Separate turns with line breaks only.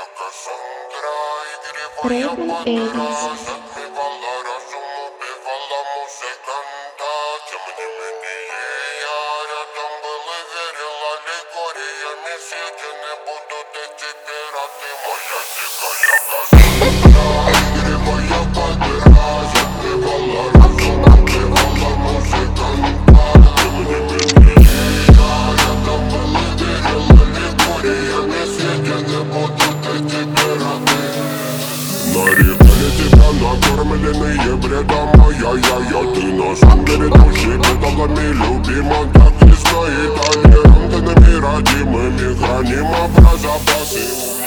Рейвен Еліс.
Затмівала разум, убивала музиканта. Тим не менее, я рядом был и верил аллегориями. Сидя не будут эти пираты. Моя дикая Кассандра, игривая подыра. Затмевала разум, убивала музыканта. Тем не менее, я рядом был и верил аллегориями. Сидя не будут эти пираты. Нарекали тебя накормленные бредом, моя ты на самом души педалами любима. Так и стоит толерантными родимыми, хранима про запасы.